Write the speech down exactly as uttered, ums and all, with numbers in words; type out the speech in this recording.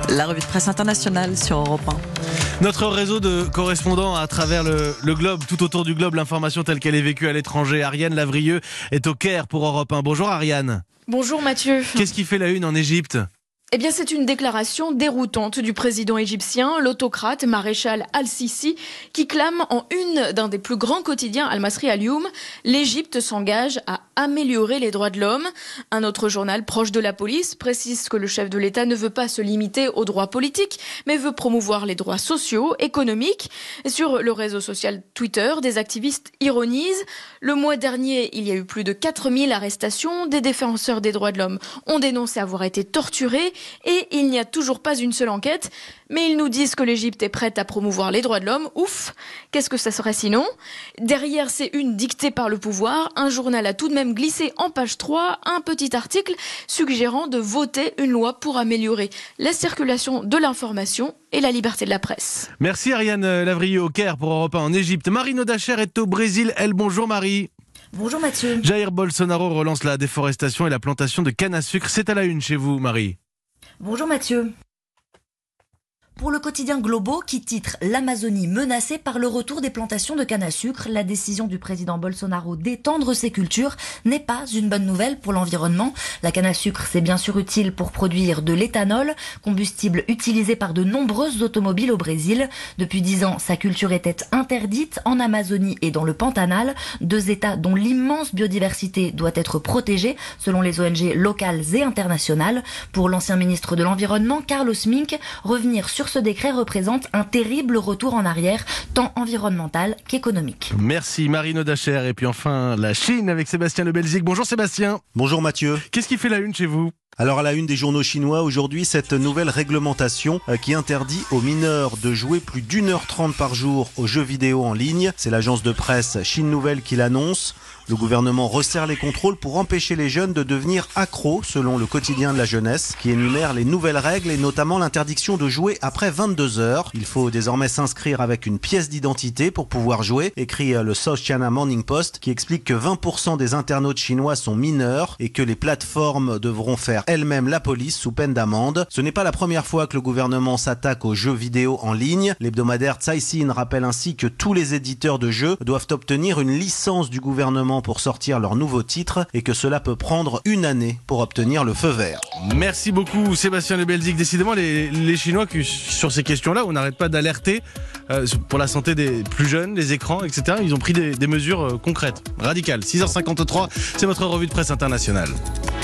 La revue de presse internationale sur Europe un. Notre réseau de correspondants à travers le, le globe, tout autour du globe, l'information telle qu'elle est vécue à l'étranger. Ariane Lavrieux est au Caire pour Europe un. Bonjour Ariane. Bonjour Mathieu. Qu'est-ce qui fait la une en Égypte ? Eh bien, c'est une déclaration déroutante du président égyptien, l'autocrate Maréchal Al-Sisi, qui clame en une d'un des plus grands quotidiens, Al-Masri Al-Youm, l'Égypte s'engage à améliorer les droits de l'homme. Un autre journal proche de la police précise que le chef de l'État ne veut pas se limiter aux droits politiques, mais veut promouvoir les droits sociaux, économiques. Sur le réseau social Twitter, des activistes ironisent. Le mois dernier, il y a eu plus de quatre mille arrestations. Des défenseurs des droits de l'homme ont dénoncé avoir été torturés. Et il n'y a toujours pas une seule enquête, mais ils nous disent que l'Égypte est prête à promouvoir les droits de l'homme. Ouf, qu'est-ce que ça serait sinon ? Derrière ces unes dictées par le pouvoir, un journal a tout de même glissé en page trois un petit article suggérant de voter une loi pour améliorer la circulation de l'information et la liberté de la presse. Merci Ariane Lavrieux au Caire pour Europe un en Égypte. Marie Nodacher est au Brésil. Elle, bonjour Marie. Bonjour Mathieu. Jair Bolsonaro relance la déforestation et la plantation de canne à sucre. C'est à la une chez vous, Marie. Bonjour Mathieu. Pour le quotidien Globo, qui titre « L'Amazonie menacée par le retour des plantations de canne à sucre », la décision du président Bolsonaro d'étendre ces cultures n'est pas une bonne nouvelle pour l'environnement. La canne à sucre, c'est bien sûr utile pour produire de l'éthanol, combustible utilisé par de nombreuses automobiles au Brésil. Depuis dix ans, sa culture était interdite en Amazonie et dans le Pantanal, deux États dont l'immense biodiversité doit être protégée, selon les O N G locales et internationales. Pour l'ancien ministre de l'Environnement, Carlos Mink, revenir sur ce décret représente un terrible retour en arrière, tant environnemental qu'économique. Merci Marie Nodacher. Et puis enfin, la Chine avec Sébastien Lebelzik. Bonjour Sébastien. Bonjour Mathieu. Qu'est-ce qui fait la une chez vous ? Alors à la une des journaux chinois aujourd'hui, cette nouvelle réglementation qui interdit aux mineurs de jouer plus d'une heure trente par jour aux jeux vidéo en ligne. C'est l'agence de presse Chine Nouvelle qui l'annonce. Le gouvernement resserre les contrôles pour empêcher les jeunes de devenir accros, selon le quotidien de la jeunesse, qui énumère les nouvelles règles et notamment l'interdiction de jouer après vingt-deux heures. Il faut désormais s'inscrire avec une pièce d'identité pour pouvoir jouer, écrit le South China Morning Post, qui explique que vingt pour cent des internautes chinois sont mineurs et que les plateformes devront faire elles-mêmes la police sous peine d'amende. Ce n'est pas la première fois que le gouvernement s'attaque aux jeux vidéo en ligne. L'hebdomadaire Caixin rappelle ainsi que tous les éditeurs de jeux doivent obtenir une licence du gouvernement pour sortir leurs nouveaux titres et que cela peut prendre une année pour obtenir le feu vert. Merci beaucoup Sébastien Lebelzik. Décidément les, les Chinois qui, sur ces questions-là, on n'arrête pas d'alerter euh, pour la santé des plus jeunes, les écrans, et cetera. Ils ont pris des, des mesures euh, concrètes, radicales. six heures cinquante-trois, c'est votre revue de presse internationale.